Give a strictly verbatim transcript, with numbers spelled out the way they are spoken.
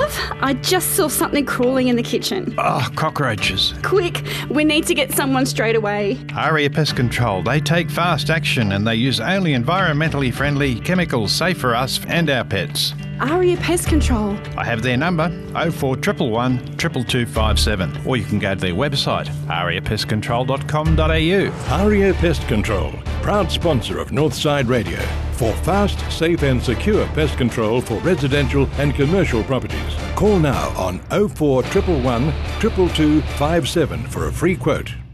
Love, I just saw something crawling in the kitchen. Oh, cockroaches. Quick, we need to get someone straight away. Aria Pest Control. They take fast action and they use only environmentally friendly chemicals safe for us and our pets. Aria Pest Control. I have their number, oh four one one, two two two five seven, or you can go to their website, aria pest control dot com dot a u. Aria Pest Control, proud sponsor of Northside Radio, for fast, safe and secure pest control for residential and commercial properties. Call now on oh four one one, two two two five seven for a free quote.